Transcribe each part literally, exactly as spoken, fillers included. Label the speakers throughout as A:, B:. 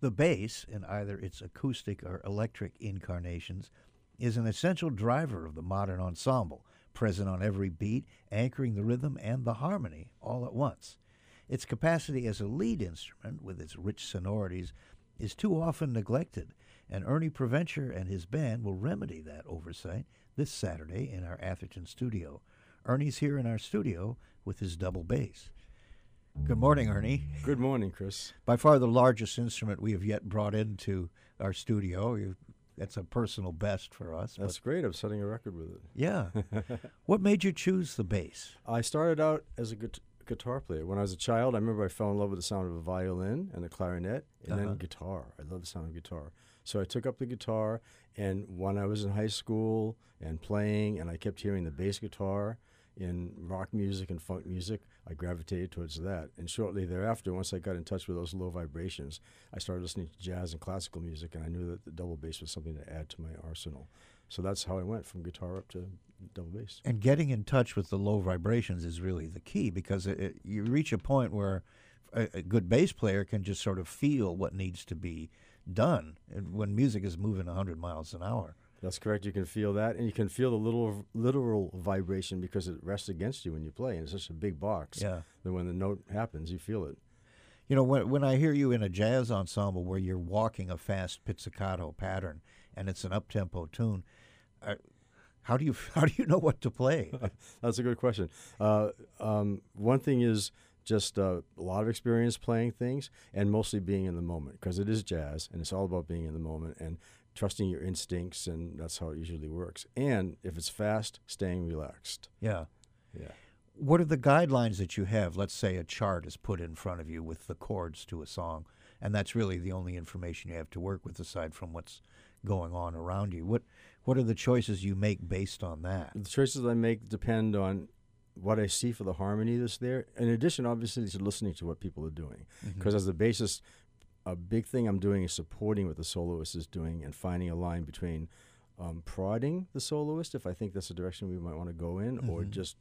A: The bass, in either its acoustic or electric incarnations, is an essential driver of the modern ensemble, present on every beat, anchoring the rhythm and the harmony all at once. Its capacity as a lead instrument, with its rich sonorities, is too often neglected, and Ernie Preventure and his band will remedy that oversight this Saturday in our Atherton studio. Ernie's here in our studio with his double bass. Good morning, Ernie.
B: Good morning, Chris.
A: By far the largest instrument we have yet brought into our studio. You, that's a personal best for us.
B: That's great. I'm setting a record with it.
A: Yeah. What made you choose the bass?
B: I started out as a gu- guitar player. When I was a child, I remember I fell in love with the sound of a violin and a clarinet, and
A: Uh-huh.
B: then guitar. I love the sound of guitar. So I took up the guitar, and when I was in high school and playing, and I kept hearing the bass guitar in rock music and funk music, I gravitated towards that. And shortly thereafter, once I got in touch with those low vibrations, I started listening to jazz and classical music, and I knew that the double bass was something to add to my arsenal. So that's how I went from guitar up to double bass.
A: And getting in touch with the low vibrations is really the key, because it, it, you reach a point where a, a good bass player can just sort of feel what needs to be done and when music is moving one hundred miles an hour.
B: That's correct. You can feel that, and you can feel the little literal vibration because it rests against you when you play, and it's such a big box
A: Yeah.
B: that when the note happens, you feel it.
A: You know, when when I hear you in a jazz ensemble where you're walking a fast pizzicato pattern and it's an up-tempo tune, uh, how do you how do you know what to play?
B: That's a good question. Uh, um, one thing is just uh, a lot of experience playing things, and mostly being in the moment, because it is jazz, and it's all about being in the moment and trusting your instincts, and that's how it usually works. And if it's fast, staying relaxed.
A: Yeah.
B: Yeah.
A: What are the guidelines that you have? Let's say a chart is put in front of you with the chords to a song, and that's really the only information you have to work with aside from what's going on around you. What what are the choices you make based on that?
B: The choices I make depend on what I see for the harmony that's there. In addition, obviously, to listening to what people are doing. Because
A: Mhm.
B: as a bassist, a big thing I'm doing is supporting what the soloist is doing and finding a line between um, prodding the soloist, if I think that's the direction we might want to go in, or
A: Mhm.
B: just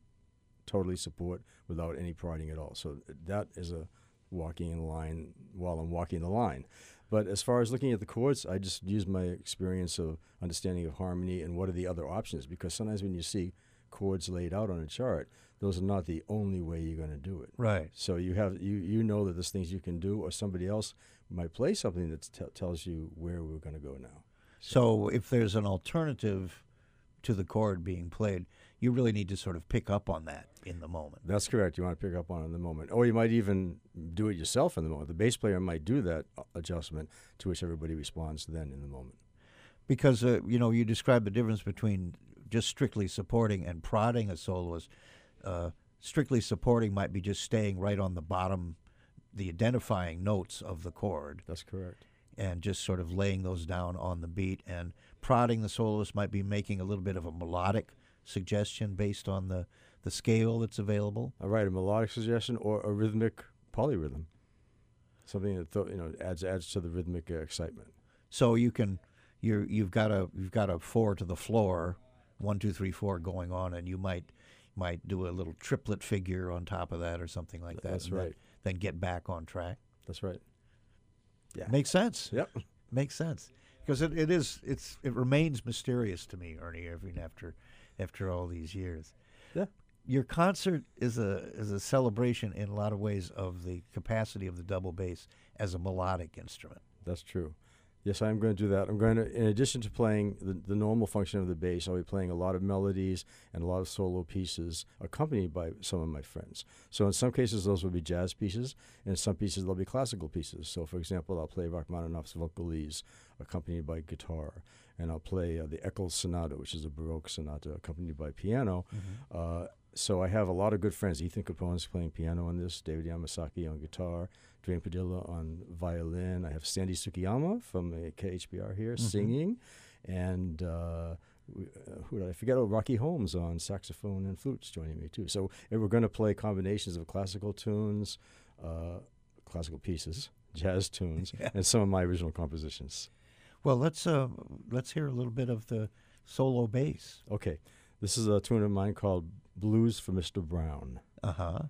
B: totally support without any prodding at all. So that is a walking in line while I'm walking the line. But as far as looking at the chords, I just use my experience of understanding of harmony and what are the other options, because sometimes when you see chords laid out on a chart, those are not the only way you're going to do it.
A: Right.
B: So you have you you know that there's things you can do, or somebody else might play something that t- tells you where we're going to go now.
A: So if there's an alternative to the chord being played, you really need to sort of pick up on that in the moment.
B: That's correct. You want to pick up on it in the moment, or you might even do it yourself in the moment. The bass player might do that uh, adjustment, to which everybody responds then in the moment.
A: Because, uh, you know, you describe the difference between just strictly supporting and prodding a soloist. Uh, strictly supporting might be just staying right on the bottom, the identifying notes of the chord,
B: That's correct.
A: and just sort of laying those down on the beat. And prodding the soloist might be making a little bit of a melodic suggestion based on the, the scale that's available.
B: All right, a melodic suggestion or a rhythmic polyrhythm, something that th- you know adds adds to the rhythmic uh, excitement.
A: So you can, you're, you've got a you've got a four to the floor, one two three four going on, and you might might do a little triplet figure on top of that or something like that.
B: That's
A: and then-
B: right.
A: Then get back on track.
B: That's right. Yeah.
A: Makes sense.
B: Yep.
A: Makes sense, because it, it is it's it remains mysterious to me, Ernie, even after after all these years.
B: Yeah.
A: Your concert is a is a celebration in a lot of ways of the capacity of the double bass as a melodic instrument.
B: That's true. Yes, I'm going to do that. I'm going to, in addition to playing the, the normal function of the bass, I'll be playing a lot of melodies and a lot of solo pieces accompanied by some of my friends. So in some cases, those will be jazz pieces, and in some pieces, they'll be classical pieces. So, for example, I'll play Rachmaninoff's Vocalise accompanied by guitar, and I'll play uh, the Eccles Sonata, which is a Baroque sonata accompanied by piano. Uh, so I have a lot of good friends. Ethan Capone's playing piano on this, David Yamasaki on guitar, Dwayne Padilla on violin. I have Sandy Sukiyama from uh, K H B R here
A: Mhm.
B: singing, and uh, we, uh, who did I forget? Oh, Rocky Holmes on saxophone and flutes joining me too. So and we're going to play combinations of classical tunes, uh, classical pieces, jazz tunes,
A: Yeah.
B: and some of my original compositions.
A: Well, let's uh, let's hear a little bit of the solo bass.
B: Okay, this is a tune of mine called Blues for Mister Brown.
A: Uh huh.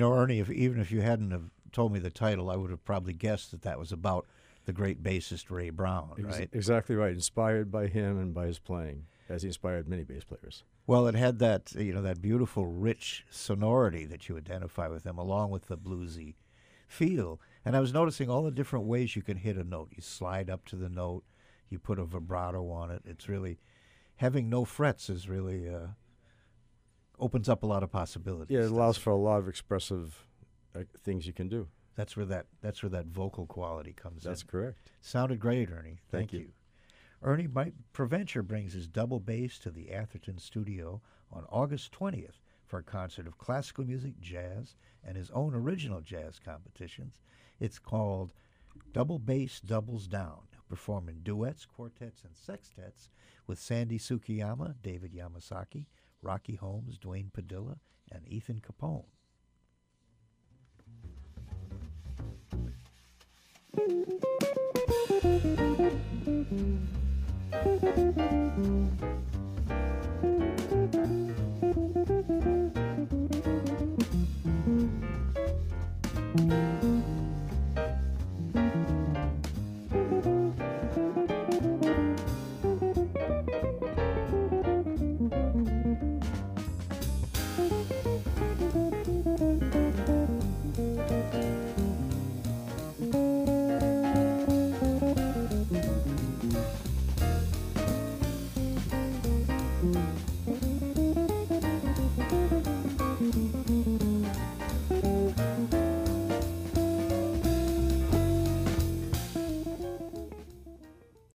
A: You know, Ernie, if, even if you hadn't have told me the title, I would have probably guessed that that was about the great bassist Ray Brown,
B: Ex-
A: right?
B: Exactly right. Inspired by him and by his playing, as he inspired many bass players.
A: Well, it had that, you know, that beautiful, rich sonority that you identify with them, along with the bluesy feel. And I was noticing all the different ways you can hit a note. You slide up to the note, you put a vibrato on it. It's really, having no frets is really, uh, opens up a lot of possibilities.
B: Yeah, it allows for a lot of expressive uh, things you can do.
A: That's where that that's where that vocal quality comes
B: That's
A: in.
B: correct.
A: Sounded great, Ernie. Thank,
B: Thank you.
A: you. Ernie Mike Preventure brings his double bass to the Atherton studio on August twentieth for a concert of classical music, jazz, and his own original jazz competitions. It's called Double Bass Doubles Down. He'll perform in duets, quartets, and sextets with Sandy Sukiyama, David Yamasaki, Rocky Holmes, Dwayne Padilla, and Ethan Capone.
C: Thank you.